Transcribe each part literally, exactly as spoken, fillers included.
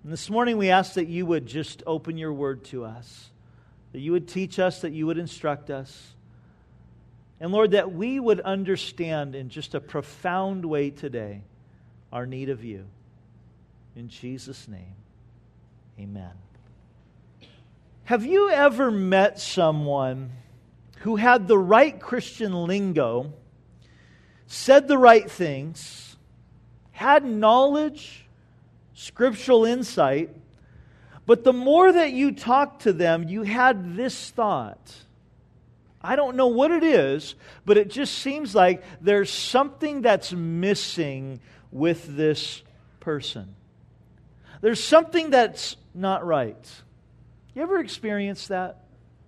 And this morning we ask that you would just open your word to us, that you would teach us, that you would instruct us. And Lord, that we would understand in just a profound way today our need of you. In Jesus' name, amen. Have you ever met someone who had the right Christian lingo, said the right things, had knowledge, scriptural insight, but the more that you talked to them, you had this thought: I don't know what it is, but it just seems like there's something that's missing with this person. There's something that's not right. You ever experienced that?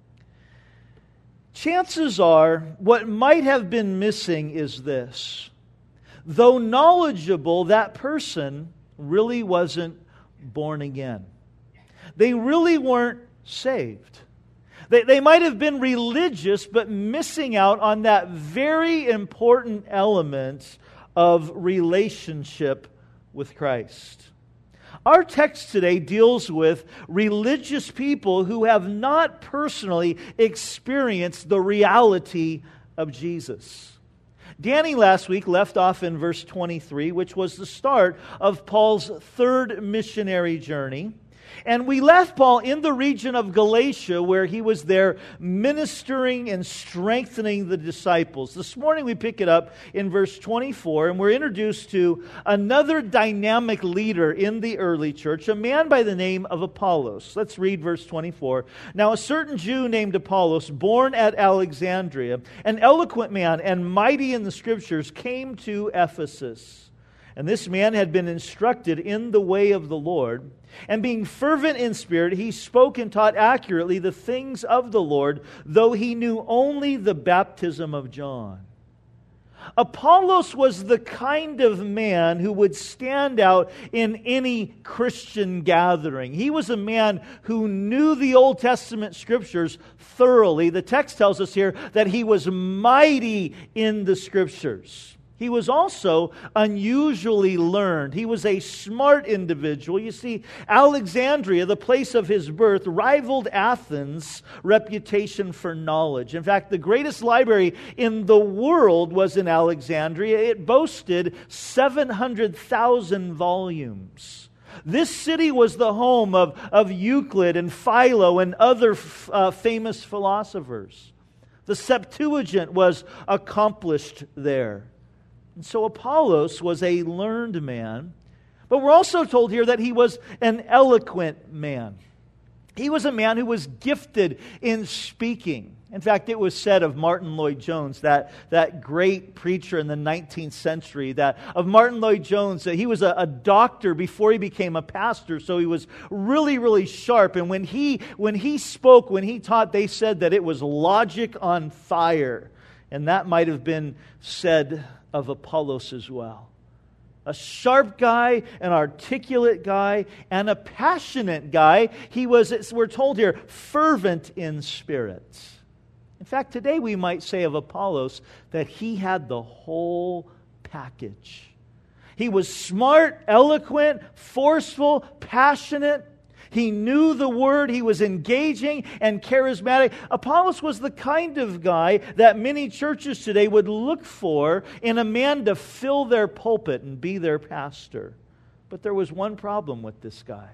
Chances are, what might have been missing is this: though knowledgeable, that person really wasn't born again. They really weren't saved. They, they might have been religious, but missing out on that very important element of relationship with Christ. Our text today deals with religious people who have not personally experienced the reality of Jesus. Danny last week left off in verse twenty-three, which was the start of Paul's third missionary journey. And we left Paul in the region of Galatia, where he was there ministering and strengthening the disciples. This morning we pick it up in verse twenty-four, and we're introduced to another dynamic leader in the early church, a man by the name of Apollos. Let's read verse twenty-four. Now a certain Jew named Apollos, born at Alexandria, an eloquent man and mighty in the Scriptures, came to Ephesus. And this man had been instructed in the way of the Lord, and being fervent in spirit, he spoke and taught accurately the things of the Lord, though he knew only the baptism of John. Apollos was the kind of man who would stand out in any Christian gathering. He was a man who knew the Old Testament Scriptures thoroughly. The text tells us here that he was mighty in the Scriptures. He was also unusually learned. He was a smart individual. You see, Alexandria, the place of his birth, rivaled Athens' reputation for knowledge. In fact, the greatest library in the world was in Alexandria. It boasted seven hundred thousand volumes. This city was the home of, of Euclid and Philo and other uh, famous philosophers. The Septuagint was accomplished there. And so Apollos was a learned man, but we're also told here that he was an eloquent man. He was a man who was gifted in speaking. In fact, it was said of Martin Lloyd-Jones, that, that great preacher in the nineteenth century, that of Martin Lloyd-Jones, that he was a, a doctor before he became a pastor, so he was really, really sharp. And when he, when he spoke, when he taught, they said that it was logic on fire. And that might have been said of Apollos as well. A sharp guy, an articulate guy, and a passionate guy. He was, we're told here, fervent in spirit. In fact, today we might say of Apollos that he had the whole package. He was smart, eloquent, forceful, passionate. He knew the Word. He was engaging and charismatic. Apollos was the kind of guy that many churches today would look for in a man to fill their pulpit and be their pastor. But there was one problem with this guy.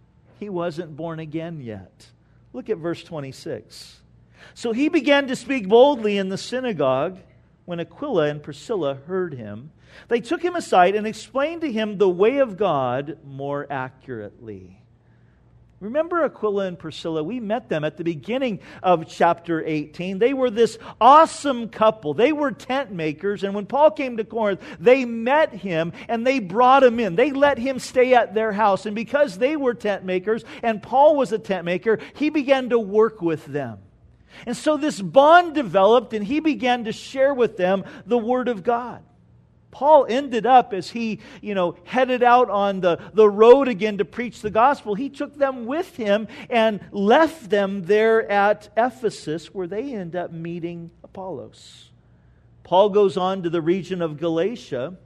He wasn't born again yet. Look at verse twenty-six. So he began to speak boldly in the synagogue. When Aquila and Priscilla heard him, they took him aside and explained to him the way of God more accurately. Remember Aquila and Priscilla? We met them at the beginning of chapter eighteen. They were this awesome couple. They were tent makers, and when Paul came to Corinth, they met him and they brought him in. They let him stay at their house, and because they were tent makers and Paul was a tent maker, he began to work with them. And so this bond developed, and he began to share with them the Word of God. Paul ended up, as he, you know, headed out on the, the road again to preach the gospel, he took them with him and left them there at Ephesus, where they end up meeting Apollos. Paul goes on to the region of Galatia,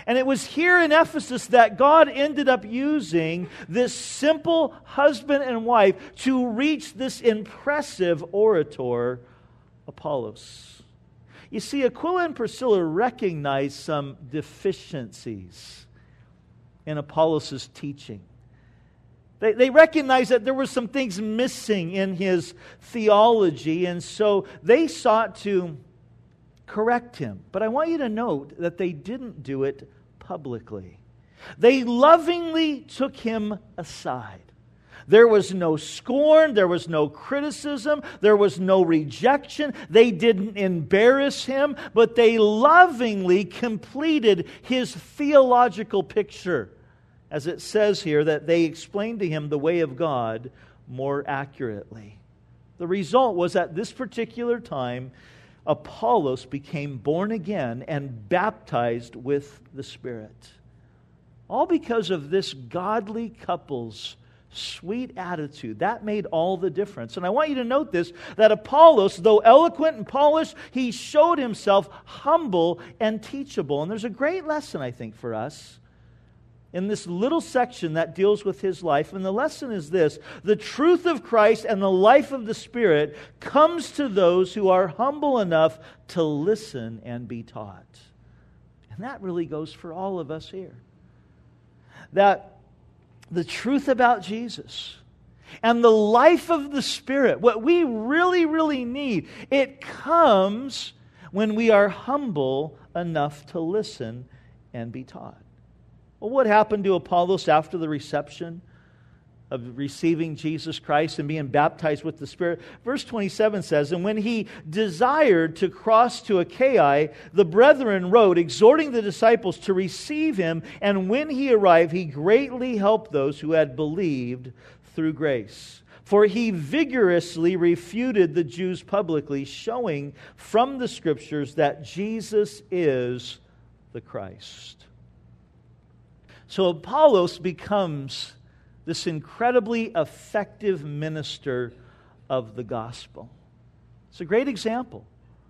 And it was here in Ephesus that God ended up using this simple husband and wife to reach this impressive orator, Apollos. You see, Aquila and Priscilla recognized some deficiencies in Apollos' teaching. They, they recognized that there were some things missing in his theology, and so they sought to correct him. But I want you to note that they didn't do it publicly. They lovingly took him aside. There was no scorn, there was no criticism, there was no rejection. They didn't embarrass him, but they lovingly completed his theological picture. As it says here, that they explained to him the way of God more accurately. The result was at this particular time, Apollos became born again and baptized with the Spirit. All because of this godly couple's sweet attitude. That made all the difference. And I want you to note this, that Apollos, though eloquent and polished, he showed himself humble and teachable. And there's a great lesson, I think, for us in this little section that deals with his life. And the lesson is this: the truth of Christ and the life of the Spirit comes to those who are humble enough to listen and be taught. And that really goes for all of us here. That the truth about Jesus and the life of the Spirit, what we really, really need, it comes when we are humble enough to listen and be taught. Well, what happened to Apollos after the reception of receiving Jesus Christ and being baptized with the Spirit? Verse twenty-seven says, "And when he desired to cross to Achaia, the brethren wrote, exhorting the disciples to receive him. And when he arrived, he greatly helped those who had believed through grace. For he vigorously refuted the Jews publicly, showing from the Scriptures that Jesus is the Christ." So Apollos becomes this incredibly effective minister of the gospel. It's a great example,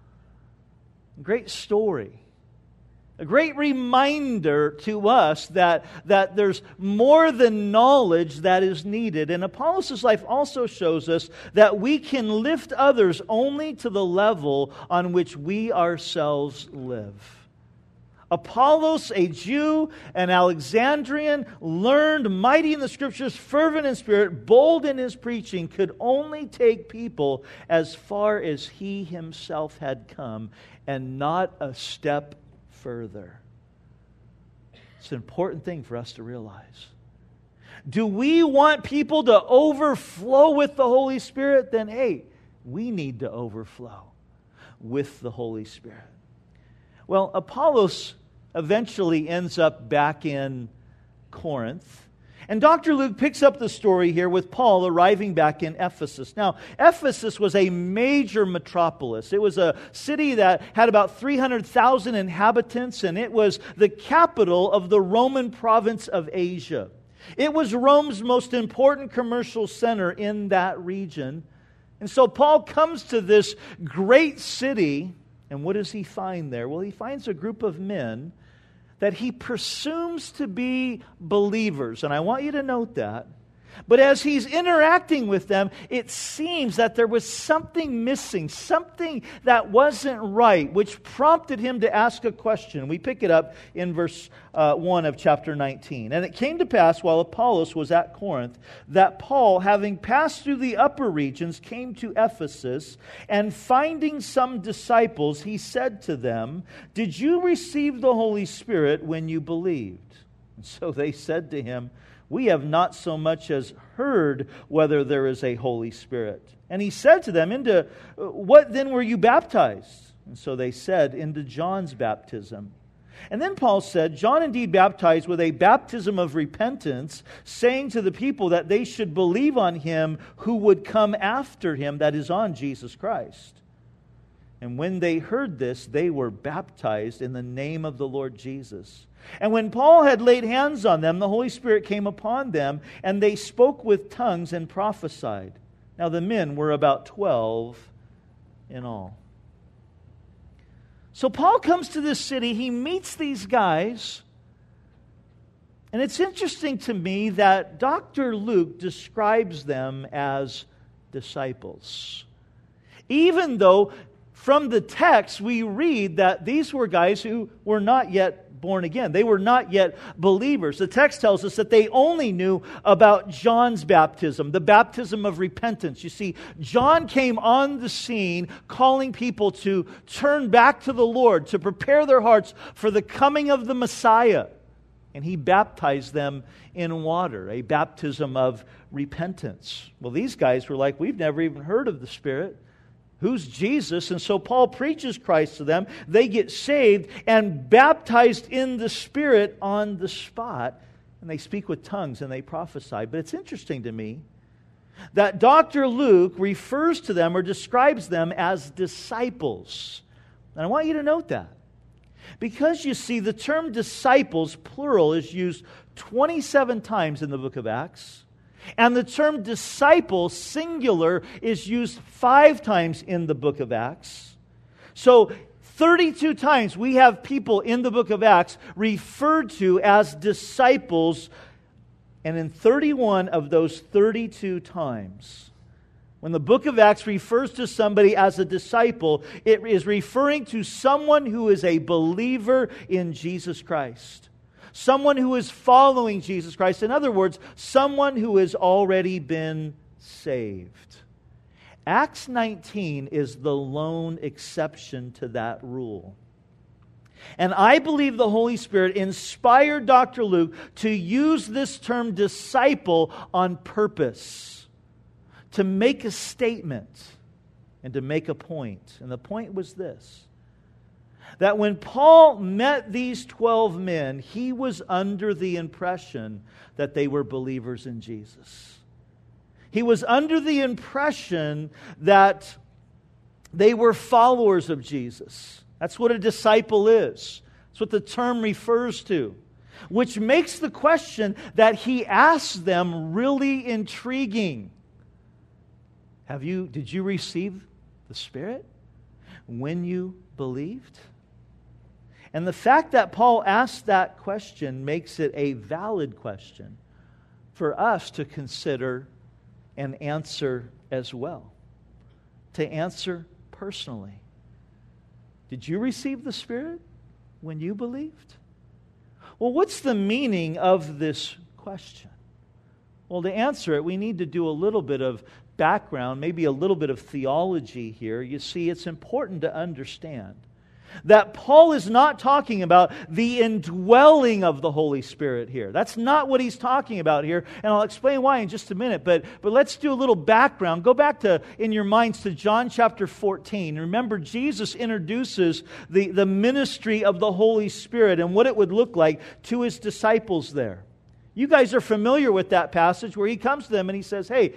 a great story, a great reminder to us that, that there's more than knowledge that is needed. And Apollos' life also shows us that we can lift others only to the level on which we ourselves live. Apollos, a Jew, an Alexandrian, learned, mighty in the Scriptures, fervent in spirit, bold in his preaching, could only take people as far as he himself had come, and not a step further. It's an important thing for us to realize. Do we want people to overflow with the Holy Spirit? Then, hey, we need to overflow with the Holy Spirit. Well, Apollos eventually ends up back in Corinth. And Doctor Luke picks up the story here with Paul arriving back in Ephesus. Now, Ephesus was a major metropolis. It was a city that had about three hundred thousand inhabitants, and it was the capital of the Roman province of Asia. It was Rome's most important commercial center in that region. And so Paul comes to this great city, and what does he find there? Well, he finds a group of men that he presumes to be believers. And I want you to note that. But as he's interacting with them, it seems that there was something missing, something that wasn't right, which prompted him to ask a question. We pick it up in verse uh, one of chapter nineteen. "And it came to pass, while Apollos was at Corinth, that Paul, having passed through the upper regions, came to Ephesus, and finding some disciples, he said to them, 'Did you receive the Holy Spirit when you believed?' And so they said to him, 'We have not so much as heard whether there is a Holy Spirit.' And he said to them, 'Into what then were you baptized?' And so they said, 'Into John's baptism.' And then Paul said, 'John indeed baptized with a baptism of repentance, saying to the people that they should believe on him who would come after him, that is, on Jesus Christ.' And when they heard this, they were baptized in the name of the Lord Jesus. And when Paul had laid hands on them, the Holy Spirit came upon them, and they spoke with tongues and prophesied. Now the men were about twelve in all." So Paul comes to this city, he meets these guys, And it's interesting to me that Doctor Luke describes them as disciples. Even though from the text we read that these were guys who were not yet born again. They were not yet believers. The text tells us that they only knew about John's baptism, the baptism of repentance. You see, John came on the scene calling people to turn back to the Lord, to prepare their hearts for the coming of the Messiah. And he baptized them in water, a baptism of repentance. Well, these guys were like, we've never even heard of the Spirit. Who's Jesus? And so Paul preaches Christ to them. They get saved and baptized in the Spirit on the spot. And they speak with tongues and they prophesy. But it's interesting to me that Doctor Luke refers to them or describes them as disciples. And I want you to note that. Because you see, the term disciples, plural, is used twenty-seven times in the book of Acts. And the term disciple, singular, is used five times in the book of Acts. So, thirty-two times we have people in the book of Acts referred to as disciples. And in thirty-one of those thirty-two times, when the book of Acts refers to somebody as a disciple, it is referring to someone who is a believer in Jesus Christ. Someone who is following Jesus Christ. In other words, someone who has already been saved. Acts nineteen is the lone exception to that rule. And I believe the Holy Spirit inspired Doctor Luke to use this term disciple on purpose, to make a statement and to make a point. And the point was this: that when Paul met these twelve men, he was under the impression that they were believers in Jesus. He was under the impression that they were followers of Jesus. That's what a disciple is. That's what the term refers to. Which makes the question that he asked them really intriguing. Have you, did you receive the Spirit when you believed? And the fact that Paul asked that question makes it a valid question for us to consider and answer as well. To answer personally. Did you receive the Spirit when you believed? Well, what's the meaning of this question? Well, to answer it, we need to do a little bit of background, maybe a little bit of theology here. You see, it's important to understand that Paul is not talking about the indwelling of the Holy Spirit here. That's not what he's talking about here, and I'll explain why in just a minute. But, but let's do a little background. Go back to in your minds to John chapter fourteen. Remember, Jesus introduces the, the ministry of the Holy Spirit and what it would look like to his disciples there. You guys are familiar with that passage where he comes to them and he says, hey,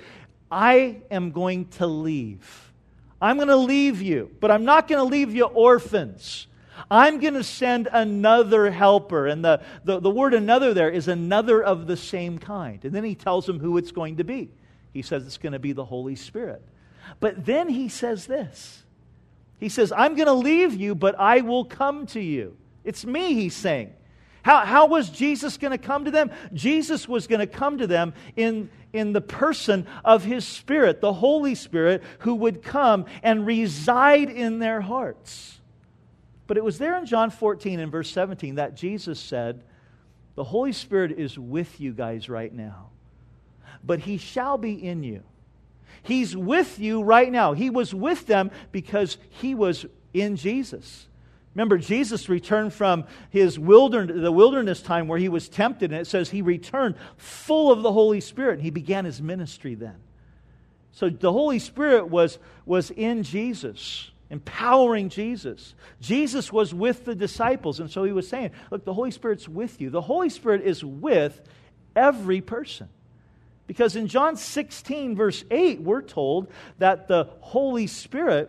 I am going to leave. I'm going to leave you, but I'm not going to leave you orphans. I'm going to send another helper. And the, the, the word another there is another of the same kind. And then he tells them who it's going to be. He says it's going to be the Holy Spirit. But then he says this. He says, I'm going to leave you, but I will come to you. It's me, he's saying. How, how was Jesus going to come to them? Jesus was going to come to them in, in the person of His Spirit, the Holy Spirit, who would come and reside in their hearts. But it was there in John fourteen and verse seventeen that Jesus said, the Holy Spirit is with you guys right now, but He shall be in you. He's with you right now. He was with them because He was in Jesus. Remember, Jesus returned from his wilderness, the wilderness time where he was tempted, and it says he returned full of the Holy Spirit, and he began his ministry then. So the Holy Spirit was, was in Jesus, empowering Jesus. Jesus was with the disciples, and so he was saying, look, the Holy Spirit's with you. The Holy Spirit is with every person. Because in John sixteen, verse eight, we're told that the Holy Spirit,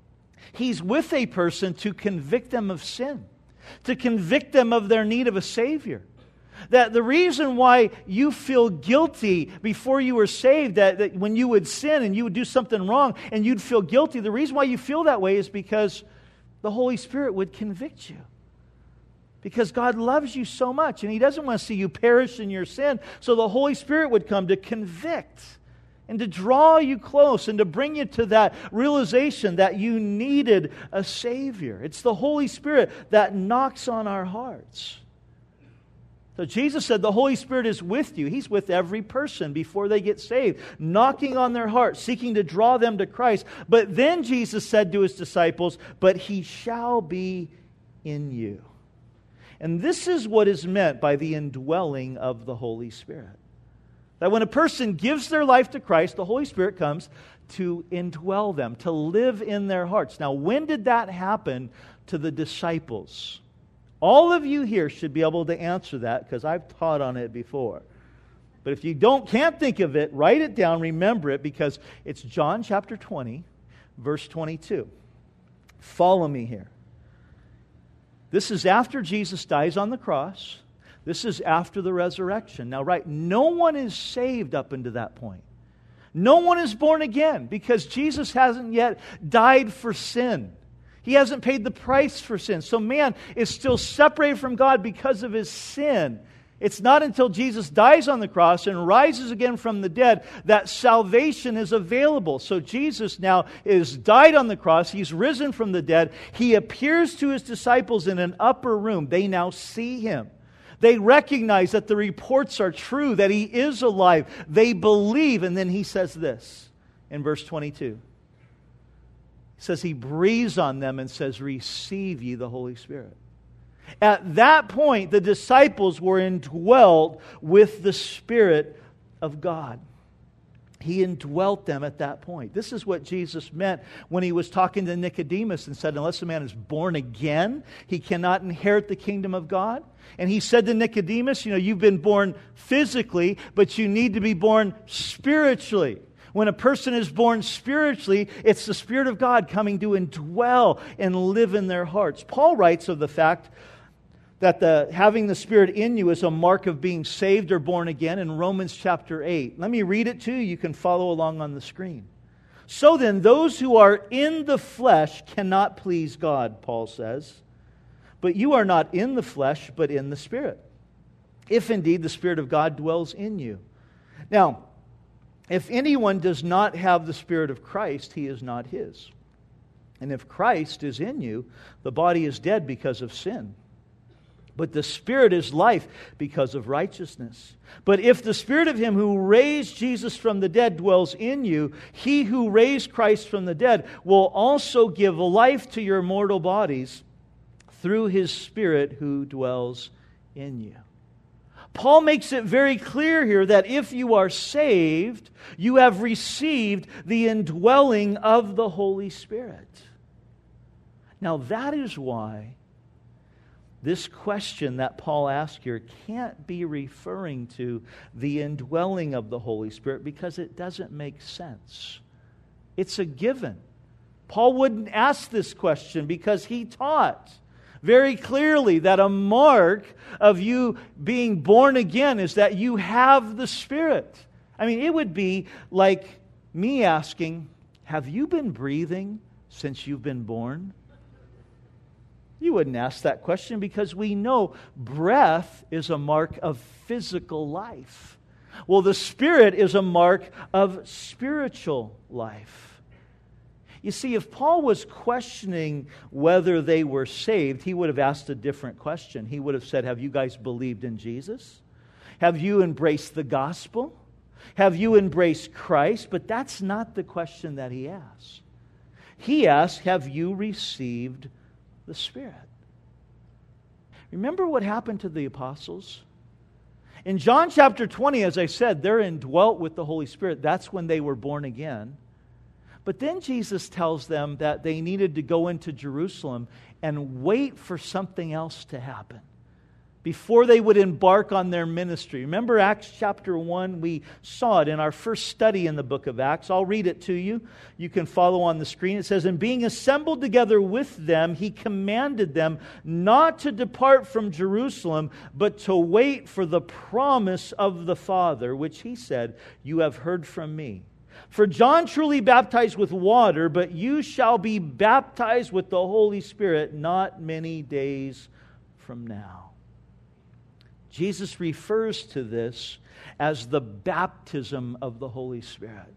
He's with a person to convict them of sin, to convict them of their need of a Savior. That the reason why you feel guilty before you were saved, that, that when you would sin and you would do something wrong and you'd feel guilty, the reason why you feel that way is because the Holy Spirit would convict you. Because God loves you so much, and He doesn't want to see you perish in your sin. So the Holy Spirit would come to convict and to draw you close and to bring you to that realization that you needed a Savior. It's the Holy Spirit that knocks on our hearts. So Jesus said the Holy Spirit is with you. He's with every person before they get saved, knocking on their heart, seeking to draw them to Christ. But then Jesus said to His disciples, but He shall be in you. And this is what is meant by the indwelling of the Holy Spirit. That when a person gives their life to Christ, the Holy Spirit comes to indwell them, to live in their hearts. Now, when did that happen to the disciples? All of you here should be able to answer that because I've taught on it before. But if you don't can't think of it, write it down, remember it, because it's John chapter twenty, verse twenty-two. Follow me here. This is after Jesus dies on the cross. This is after the resurrection. Now, right, no one is saved up until that point. No one is born again because Jesus hasn't yet died for sin. He hasn't paid the price for sin. So man is still separated from God because of his sin. It's not until Jesus dies on the cross and rises again from the dead that salvation is available. So Jesus now is died on the cross. He's risen from the dead. He appears to His disciples in an upper room. They now see Him. They recognize that the reports are true, that He is alive. They believe. And then He says this in verse twenty-two. He says He breathes on them and says, receive ye the Holy Spirit. At that point, the disciples were indwelt with the Spirit of God. He indwelt them at that point. This is what Jesus meant when He was talking to Nicodemus and said, unless a man is born again, he cannot inherit the kingdom of God. And He said to Nicodemus, you know, you've been born physically, but you need to be born spiritually. When a person is born spiritually, it's the Spirit of God coming to indwell and live in their hearts. Paul writes of the fact that the having the Spirit in you is a mark of being saved or born again in Romans chapter eight. Let me read it to you. You can follow along on the screen. So then, those who are in the flesh cannot please God, Paul says. But you are not in the flesh, but in the Spirit, if indeed the Spirit of God dwells in you. Now, if anyone does not have the Spirit of Christ, he is not His. And if Christ is in you, the body is dead because of sin, but the Spirit is life because of righteousness. But if the Spirit of Him who raised Jesus from the dead dwells in you, He who raised Christ from the dead will also give life to your mortal bodies through His Spirit who dwells in you. Paul makes it very clear here that if you are saved, you have received the indwelling of the Holy Spirit. Now that is why this question that Paul asked here can't be referring to the indwelling of the Holy Spirit because it doesn't make sense. It's a given. Paul wouldn't ask this question because he taught very clearly that a mark of you being born again is that you have the Spirit. I mean, it would be like me asking, have you been breathing since you've been born? You wouldn't ask that question because we know breath is a mark of physical life. Well, the Spirit is a mark of spiritual life. You see, if Paul was questioning whether they were saved, he would have asked a different question. He would have said, have you guys believed in Jesus? Have you embraced the gospel? Have you embraced Christ? But that's not the question that he asks. He asks, have you received the Spirit? Remember what happened to the apostles? In John chapter twenty, as I said, they're indwelt with the Holy Spirit. That's when they were born again. But then Jesus tells them that they needed to go into Jerusalem and wait for something else to happen before they would embark on their ministry. Remember Acts chapter one? We saw it in our first study in the book of Acts. I'll read it to you. You can follow on the screen. It says, and being assembled together with them, He commanded them not to depart from Jerusalem, but to wait for the promise of the Father, which He said, you have heard from me. For John truly baptized with water, but you shall be baptized with the Holy Spirit not many days from now. Jesus refers to this as the baptism of the Holy Spirit.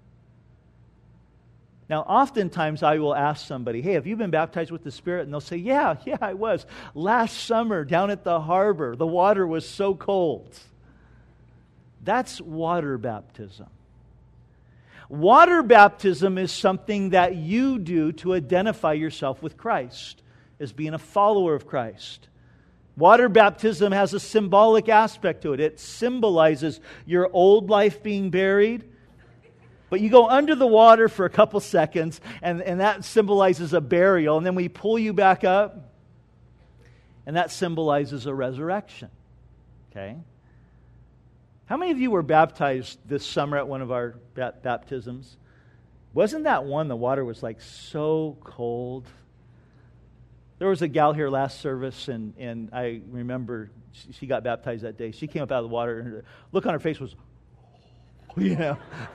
Now, oftentimes I will ask somebody, hey, have you been baptized with the Spirit? And they'll say, yeah, yeah, I was. Last summer down at the harbor, the water was so cold. That's water baptism. Water baptism is something that you do to identify yourself with Christ, as being a follower of Christ. Water baptism has a symbolic aspect to it. It symbolizes your old life being buried. But you go under the water for a couple seconds, and, and that symbolizes a burial. And then we pull you back up, and that symbolizes a resurrection. Okay? How many of you were baptized this summer at one of our ba- baptisms? Wasn't that one, the water was like so cold? There was a gal here last service, and, and I remember she, she got baptized that day. She came up out of the water, and her look on her face was, you know.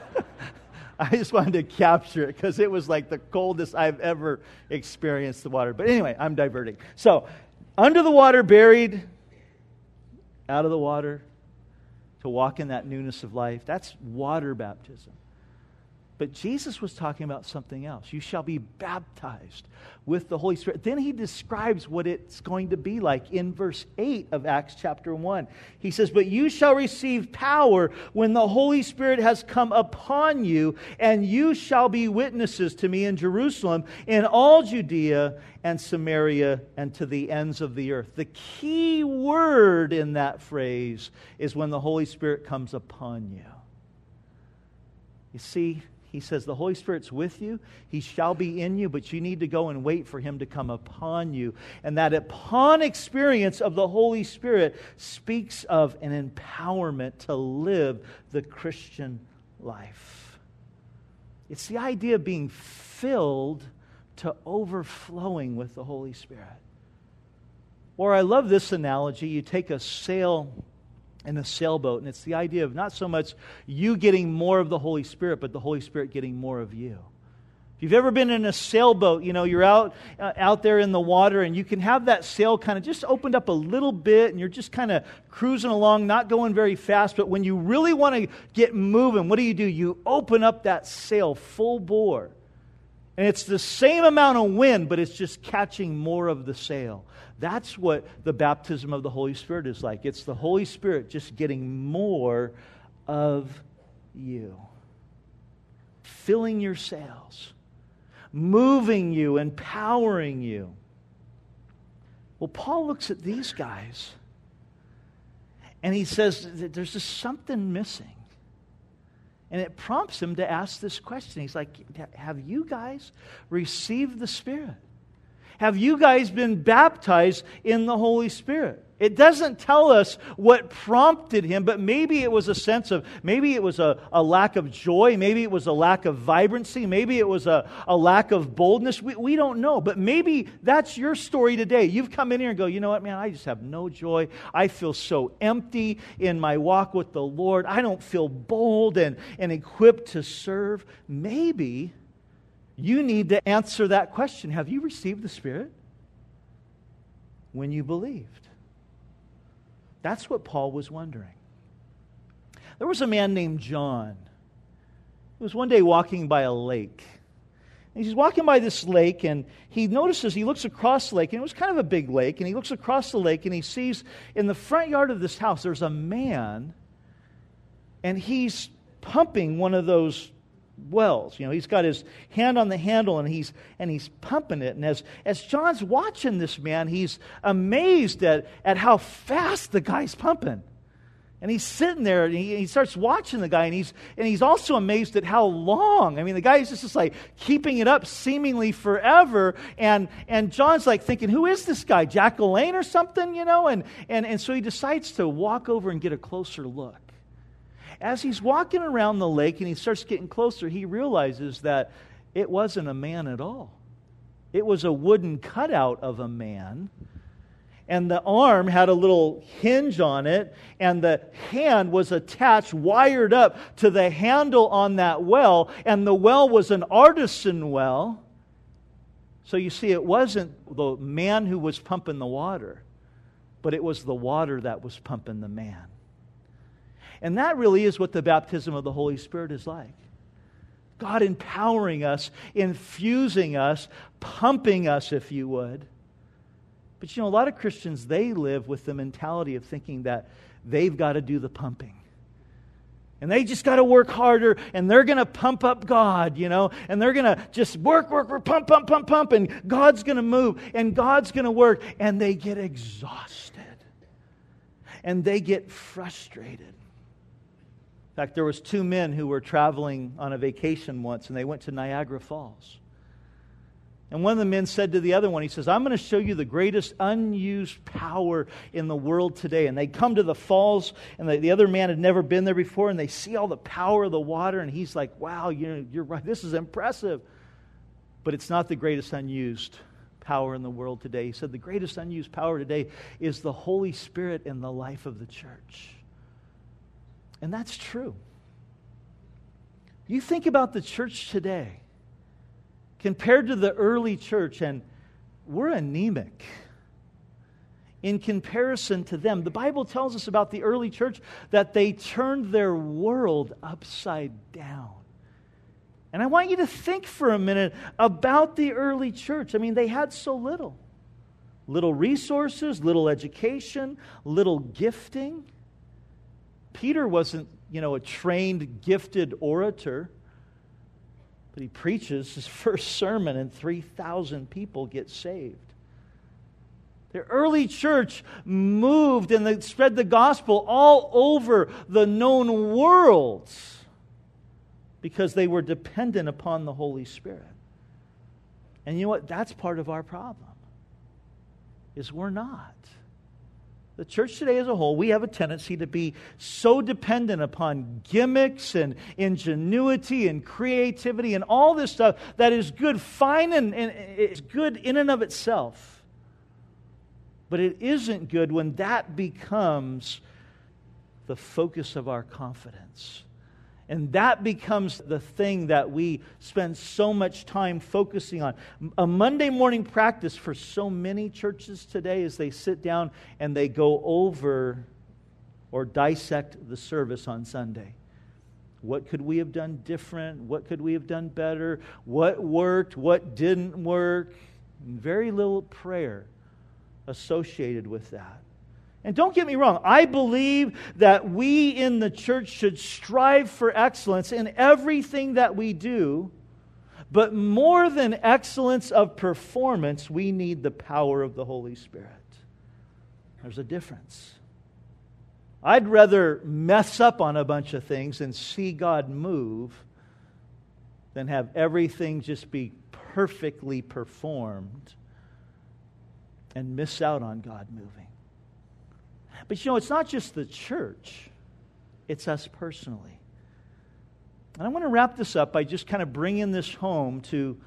I just wanted to capture it because it was like the coldest I've ever experienced the water. But anyway, I'm diverting. So, under the water, buried, out of the water, to walk in that newness of life. That's water baptism. But Jesus was talking about something else. You shall be baptized with the Holy Spirit. Then he describes what it's going to be like in verse eight of Acts chapter one. He says, but you shall receive power when the Holy Spirit has come upon you, and you shall be witnesses to me in Jerusalem, in all Judea and Samaria, and to the ends of the earth. The key word in that phrase is when the Holy Spirit comes upon you. You see, he says the Holy Spirit's with you. He shall be in you, but you need to go and wait for Him to come upon you. And that upon experience of the Holy Spirit speaks of an empowerment to live the Christian life. It's the idea of being filled to overflowing with the Holy Spirit. Or I love this analogy. You take a sail in a sailboat, and it's the idea of not so much you getting more of the Holy Spirit, but the Holy Spirit getting more of you. If you've ever been in a sailboat, you know, you're out uh, out there in the water, and you can have that sail kind of just opened up a little bit, and you're just kind of cruising along, not going very fast, but when you really want to get moving, what do you do? You open up that sail full bore. And it's the same amount of wind, but it's just catching more of the sail. That's what the baptism of the Holy Spirit is like. It's the Holy Spirit just getting more of you. Filling your sails. Moving you, empowering you. Well, Paul looks at these guys, and he says that there's just something missing. And it prompts him to ask this question. He's like, have you guys received the Spirit? Have you guys been baptized in the Holy Spirit? It doesn't tell us what prompted him, but maybe it was a sense of, maybe it was a, a lack of joy, maybe it was a lack of vibrancy, maybe it was a, a lack of boldness. We, we don't know, but maybe that's your story today. You've come in here and go, you know what, man, I just have no joy. I feel so empty in my walk with the Lord. I don't feel bold and, and equipped to serve. Maybe you need to answer that question. Have you received the Spirit when you believed? That's what Paul was wondering. There was a man named John. He was one day walking by a lake. And he's walking by this lake, and he notices, he looks across the lake, and it was kind of a big lake, and he looks across the lake, and he sees in the front yard of this house, there's a man, and he's pumping one of those wells. You know, he's got his hand on the handle, and he's and he's pumping it. And as as John's watching this man, he's amazed at, at how fast the guy's pumping. And he's sitting there, and he, he starts watching the guy, and he's and he's also amazed at how long. I mean, the guy is just, just like keeping it up seemingly forever. And and John's like thinking, who is this guy? Jack LaLanne or something, you know? And and and so he decides to walk over and get a closer look. As he's walking around the lake and he starts getting closer, he realizes that it wasn't a man at all. It was a wooden cutout of a man. And the arm had a little hinge on it, and the hand was attached, wired up to the handle on that well, and the well was an artisan well. So you see, it wasn't the man who was pumping the water, but it was the water that was pumping the man. And that really is what the baptism of the Holy Spirit is like. God empowering us, infusing us, pumping us, if you would. But you know, a lot of Christians, they live with the mentality of thinking that they've got to do the pumping. And they just got to work harder, and they're going to pump up God, you know, and they're going to just work, work, work, pump, pump, pump, pump, and God's going to move, and God's going to work, and they get exhausted. And they get frustrated. In fact, there was two men who were traveling on a vacation once, and they went to Niagara Falls. And one of the men said to the other one, he says, I'm going to show you the greatest unused power in the world today. And they come to the falls, and the, the other man had never been there before, and they see all the power of the water, and he's like, wow, you know, you're right, this is impressive. But it's not the greatest unused power in the world today. He said the greatest unused power today is the Holy Spirit in the life of the church. And that's true. You think about the church today, compared to the early church, and we're anemic in comparison to them. The Bible tells us about the early church that they turned their world upside down. And I want you to think for a minute about the early church. I mean, they had so little. Little resources, little education, little gifting. Peter wasn't, you know, a trained, gifted orator. But he preaches his first sermon and three thousand people get saved. The early church moved and they spread the gospel all over the known world because they were dependent upon the Holy Spirit. And you know what? That's part of our problem, is we're not. The church today as a whole, we have a tendency to be so dependent upon gimmicks and ingenuity and creativity and all this stuff that is good, fine, and, and it's good in and of itself. But it isn't good when that becomes the focus of our confidence. And that becomes the thing that we spend so much time focusing on. A Monday morning practice for so many churches today is they sit down and they go over or dissect the service on Sunday. What could we have done different? What could we have done better? What worked? What didn't work? Very little prayer associated with that. And don't get me wrong, I believe that we in the church should strive for excellence in everything that we do. But more than excellence of performance, we need the power of the Holy Spirit. There's a difference. I'd rather mess up on a bunch of things and see God move than have everything just be perfectly performed and miss out on God moving. But you know, it's not just the church, it's us personally. And I want to wrap this up by just kind of bringing this home to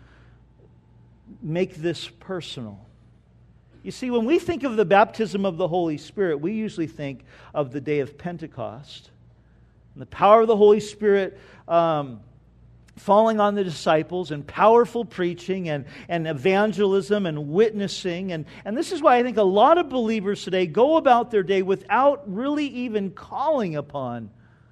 make this personal. You see, when we think of the baptism of the Holy Spirit, we usually think of the day of Pentecost. And the power of the Holy Spirit um, falling on the disciples and powerful preaching and, and evangelism and witnessing. And, and this is why I think a lot of believers today go about their day without really even calling upon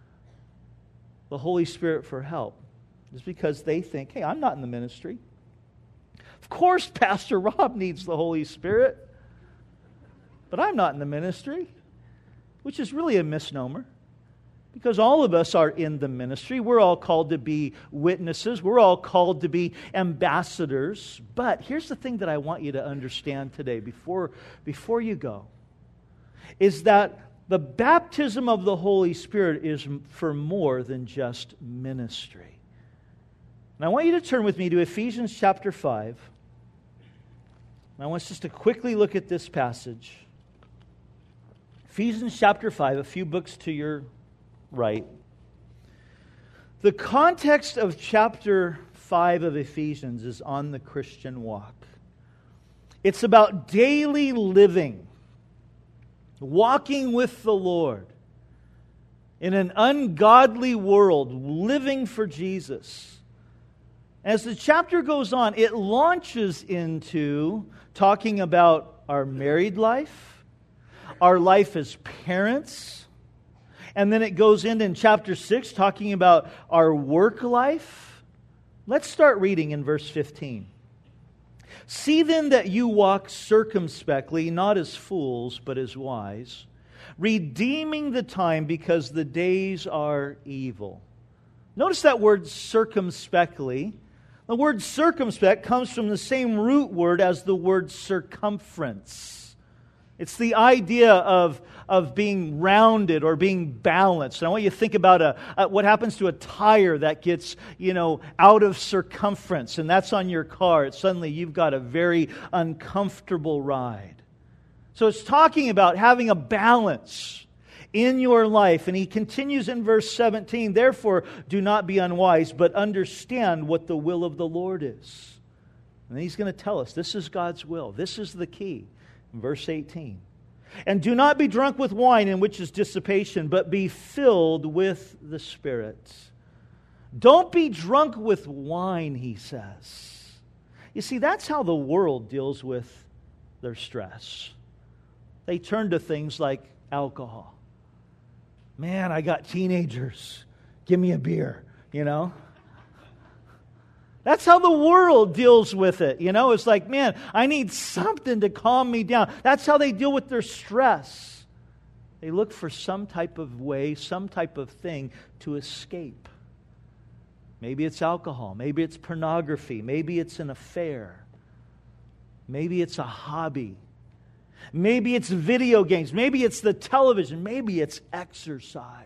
the Holy Spirit for help. It's because they think, hey, I'm not in the ministry. Of course, Pastor Rob needs the Holy Spirit, but I'm not in the ministry, which is really a misnomer. Because all of us are in the ministry. We're all called to be witnesses. We're all called to be ambassadors. But here's the thing that I want you to understand today before, before you go, is that the baptism of the Holy Spirit is for more than just ministry. And I want you to turn with me to Ephesians chapter five. And I want us just to quickly look at this passage. Ephesians chapter five, a few books to your right. The context of chapter five of Ephesians is on the Christian walk. It's about daily living, walking with the Lord in an ungodly world, living for Jesus. As the chapter goes on, it launches into talking about our married life, our life as parents. And then it goes into in chapter six talking about our work life. Let's start reading in verse fifteen. See then that you walk circumspectly, not as fools, but as wise, redeeming the time because the days are evil. Notice that word circumspectly. The word circumspect comes from the same root word as the word circumference. It's the idea of, of being rounded or being balanced. And I want you to think about a, a, what happens to a tire that gets, you know, out of circumference, and that's on your car. It's suddenly you've got a very uncomfortable ride. So it's talking about having a balance in your life. And he continues in verse seventeen, therefore do not be unwise, but understand what the will of the Lord is. And he's going to tell us this is God's will. This is the key. Verse eighteen. And do not be drunk with wine, in which is dissipation, but be filled with the Spirit. Don't be drunk with wine, he says. You see, that's how the world deals with their stress. They turn to things like alcohol. Man, I got teenagers. Give me a beer, you know? That's how the world deals with it. You know, it's like, man, I need something to calm me down. That's how they deal with their stress. They look for some type of way, some type of thing to escape. Maybe it's alcohol. Maybe it's pornography. Maybe it's an affair. Maybe it's a hobby. Maybe it's video games. Maybe it's the television. Maybe it's exercise.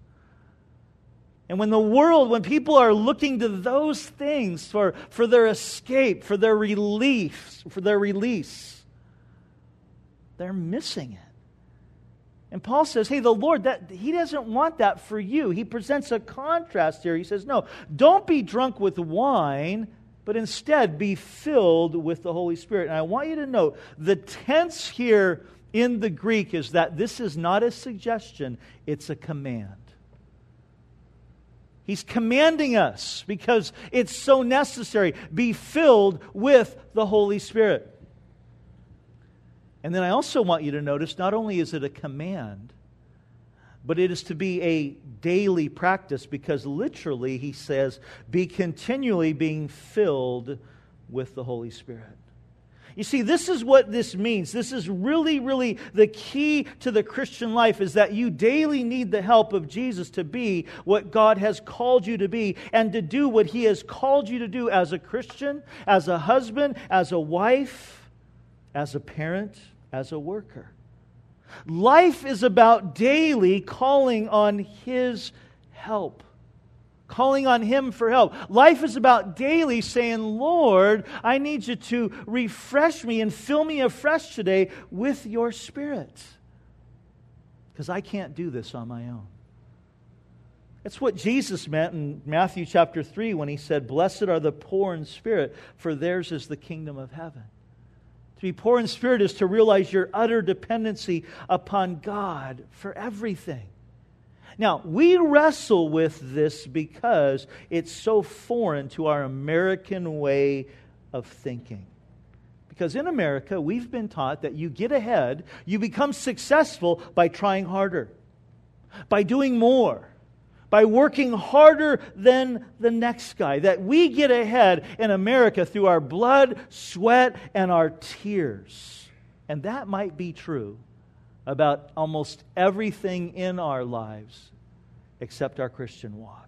And when the world, when people are looking to those things for, for their escape, for their relief, for their release, they're missing it. And Paul says, hey, the Lord, that He doesn't want that for you. He presents a contrast here. He says, no, don't be drunk with wine, but instead be filled with the Holy Spirit. And I want you to note, the tense here in the Greek is that this is not a suggestion, it's a command. He's commanding us because it's so necessary. Be filled with the Holy Spirit. And then I also want you to notice, not only is it a command, but it is to be a daily practice, because literally he says, be continually being filled with the Holy Spirit. You see, this is what this means. This is really, really the key to the Christian life, is that you daily need the help of Jesus to be what God has called you to be and to do what He has called you to do as a Christian, as a husband, as a wife, as a parent, as a worker. Life is about daily calling on His help. Calling on Him for help. Life is about daily saying, Lord, I need you to refresh me and fill me afresh today with your Spirit. Because I can't do this on my own. That's what Jesus meant in Matthew chapter three when He said, blessed are the poor in spirit, for theirs is the kingdom of heaven. To be poor in spirit is to realize your utter dependency upon God for everything. Now, we wrestle with this because it's so foreign to our American way of thinking. Because in America, we've been taught that you get ahead, you become successful by trying harder, by doing more, by working harder than the next guy. That we get ahead in America through our blood, sweat, and our tears. And that might be true about almost everything in our lives except our Christian walk.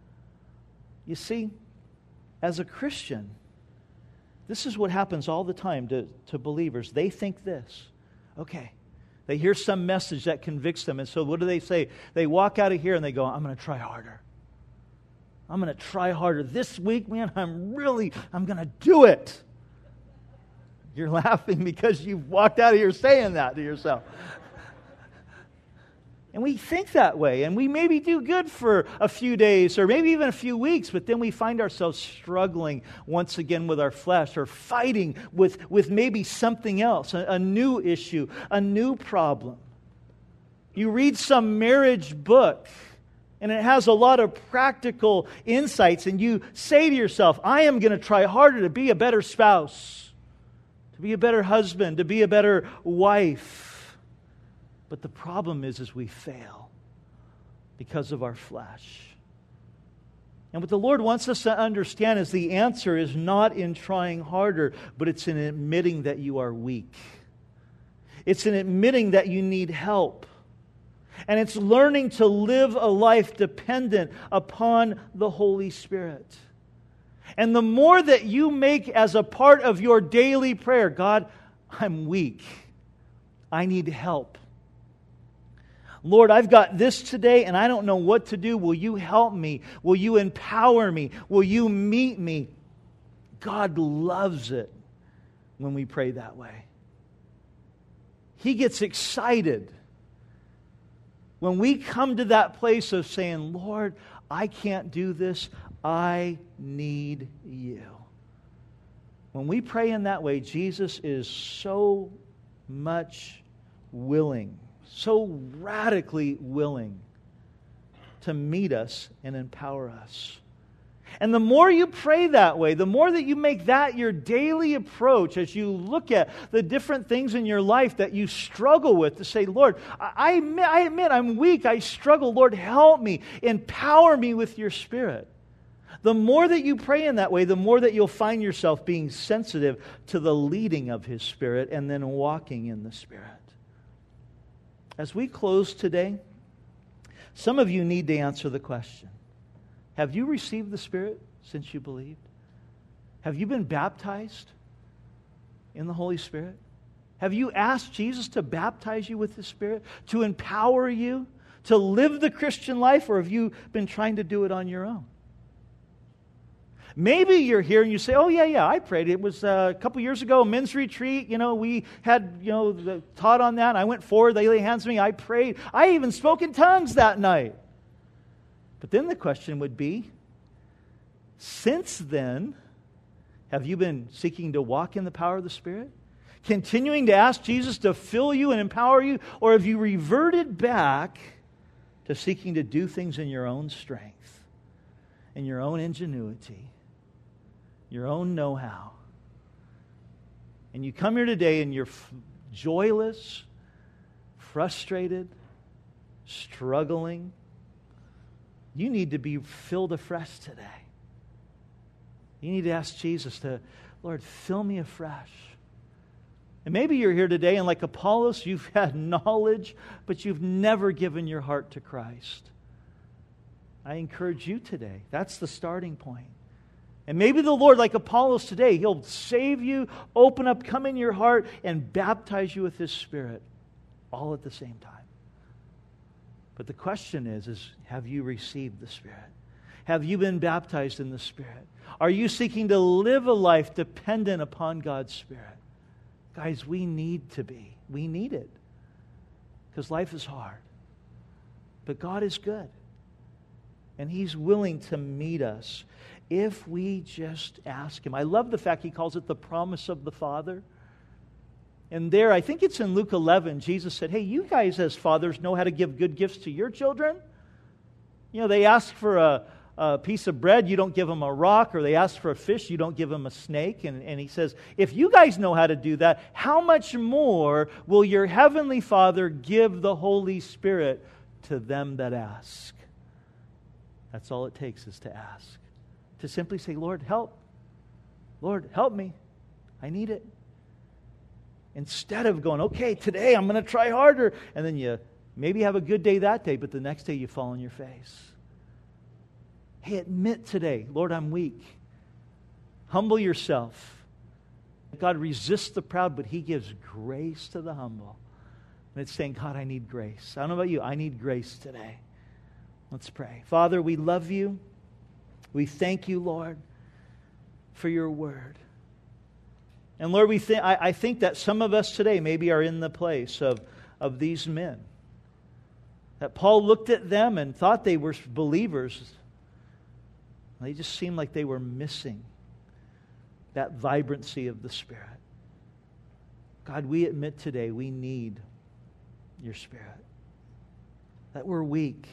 You see, as a Christian, this is what happens all the time to, to believers. They think this. Okay, they hear some message that convicts them, and so what do they say? They walk out of here and they go, I'm going to try harder. I'm going to try harder. This week, man, I'm really, I'm going to do it. You're laughing because you've walked out of here saying that to yourself. And we think that way, and we maybe do good for a few days or maybe even a few weeks, but then we find ourselves struggling once again with our flesh, or fighting with, with maybe something else, a, a new issue, a new problem. You read some marriage book, and it has a lot of practical insights, and you say to yourself, I am going to try harder to be a better spouse, to be a better husband, to be a better wife. But the problem is, is we fail because of our flesh. And what the Lord wants us to understand is the answer is not in trying harder, but it's in admitting that you are weak. It's in admitting that you need help. And it's learning to live a life dependent upon the Holy Spirit. And the more that you make as a part of your daily prayer, God, I'm weak. I need help. Lord, I've got this today and I don't know what to do. Will you help me? Will you empower me? Will you meet me? God loves it when we pray that way. He gets excited when we come to that place of saying, Lord, I can't do this. I need you. When we pray in that way, Jesus is so much willing, so radically willing to meet us and empower us. And the more you pray that way, the more that you make that your daily approach as you look at the different things in your life that you struggle with, to say, Lord, I admit, I admit I'm weak, I struggle. Lord, help me, empower me with your Spirit. The more that you pray in that way, the more that you'll find yourself being sensitive to the leading of His Spirit and then walking in the Spirit. As we close today, some of you need to answer the question, have you received the Spirit since you believed? Have you been baptized in the Holy Spirit? Have you asked Jesus to baptize you with the Spirit, to empower you to live the Christian life, or have you been trying to do it on your own? Maybe you're here and you say, oh, yeah, yeah, I prayed. It was uh, a couple years ago, a men's retreat. You know, we had, you know, the, taught on that. I went forward. They laid hands on me. I prayed. I even spoke in tongues that night. But then the question would be, since then, have you been seeking to walk in the power of the Spirit? Continuing to ask Jesus to fill you and empower you? Or have you reverted back to seeking to do things in your own strength, in your own ingenuity, your own know-how? And you come here today and you're f- joyless, frustrated, struggling. You need to be filled afresh today. You need to ask Jesus to, Lord, fill me afresh. And maybe you're here today and like Apollos, you've had knowledge, but you've never given your heart to Christ. I encourage you today. That's the starting point. And maybe the Lord, like Apollos today, He'll save you, open up, come in your heart, and baptize you with His Spirit all at the same time. But the question is, is have you received the Spirit? Have you been baptized in the Spirit? Are you seeking to live a life dependent upon God's Spirit? Guys, we need to be. We need it. Because life is hard. But God is good. And He's willing to meet us if we just ask Him. I love the fact He calls it the promise of the Father. And there, I think it's in Luke eleven, Jesus said, hey, you guys as fathers know how to give good gifts to your children. You know, they ask for a, a piece of bread, you don't give them a rock, or they ask for a fish, you don't give them a snake. And, and He says, if you guys know how to do that, how much more will your Heavenly Father give the Holy Spirit to them that ask? That's all it takes, is to ask. To simply say, Lord, help. Lord, help me. I need it. Instead of going, okay, today I'm going to try harder. And then you maybe have a good day that day, but the next day you fall on your face. Hey, admit today, Lord, I'm weak. Humble yourself. God resists the proud, but He gives grace to the humble. And it's saying, God, I need grace. I don't know about you. I need grace today. Let's pray. Father, we love You. We thank You, Lord, for Your word. And Lord, we th- I, I think that some of us today maybe are in the place of, of these men. That Paul looked at them and thought they were believers. They just seemed like they were missing that vibrancy of the Spirit. God, we admit today we need Your Spirit. That we're weak.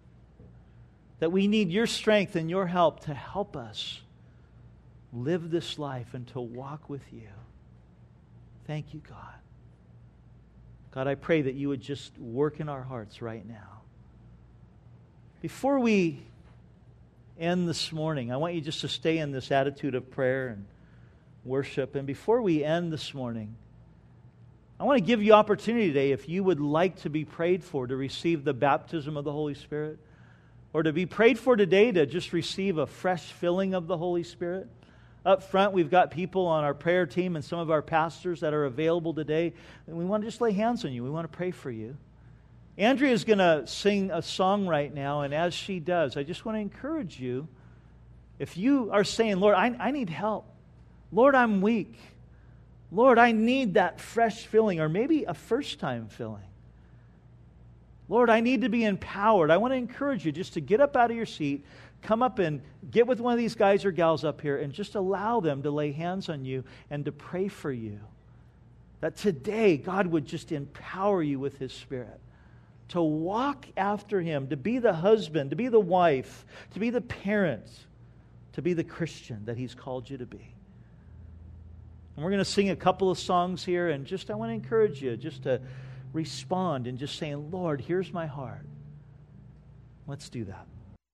That we need Your strength and Your help to help us live this life and to walk with You. Thank You, God. God, I pray that you would just work in our hearts right now. Before we end this morning, I want you just to stay in this attitude of prayer and worship. And before we end this morning, I want to give you opportunity today, if you would like to be prayed for to receive the baptism of the Holy Spirit, or to be prayed for today to just receive a fresh filling of the Holy Spirit. Up front, we've got people on our prayer team and some of our pastors that are available today, and we want to just lay hands on you. We want to pray for you. Andrea is going to sing a song right now, and as she does, I just want to encourage you, if you are saying, Lord, I, I need help. Lord, I'm weak. Lord, I need that fresh filling, or maybe a first-time filling. Lord, I need to be empowered. I want to encourage you just to get up out of your seat, come up and get with one of these guys or gals up here, and just allow them to lay hands on you and to pray for you. That today, God would just empower you with His Spirit to walk after Him, to be the husband, to be the wife, to be the parent, to be the Christian that He's called you to be. And we're going to sing a couple of songs here, and just I want to encourage you just to respond and just saying, Lord, here's my heart. Let's do that.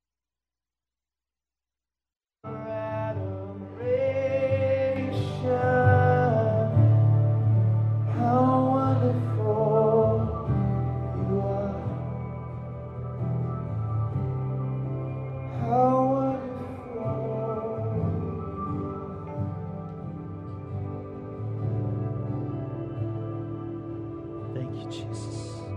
Jesus.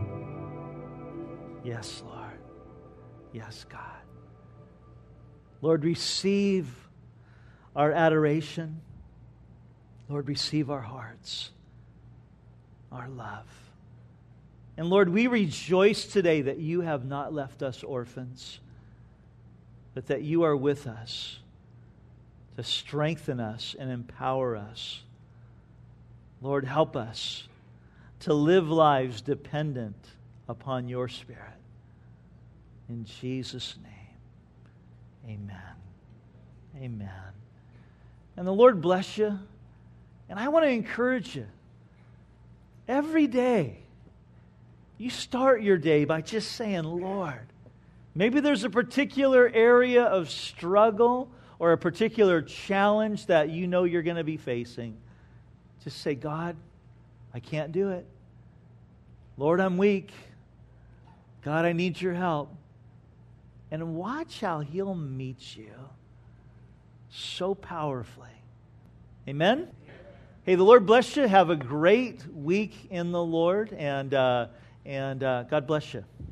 Yes, Lord. Yes, God. Lord, receive our adoration. Lord, receive our hearts, our love. And Lord, we rejoice today that you have not left us orphans, but that you are with us to strengthen us and empower us. Lord, help us to live lives dependent upon your Spirit. In Jesus' name, amen. Amen. And the Lord bless you. And I want to encourage you. Every day, you start your day by just saying, Lord, maybe there's a particular area of struggle or a particular challenge that you know you're going to be facing. Just say, God, I can't do it. Lord, I'm weak. God, I need your help. And watch how He'll meet you so powerfully. Amen? Hey, the Lord bless you. Have a great week in the Lord. And, uh, and uh, God bless you.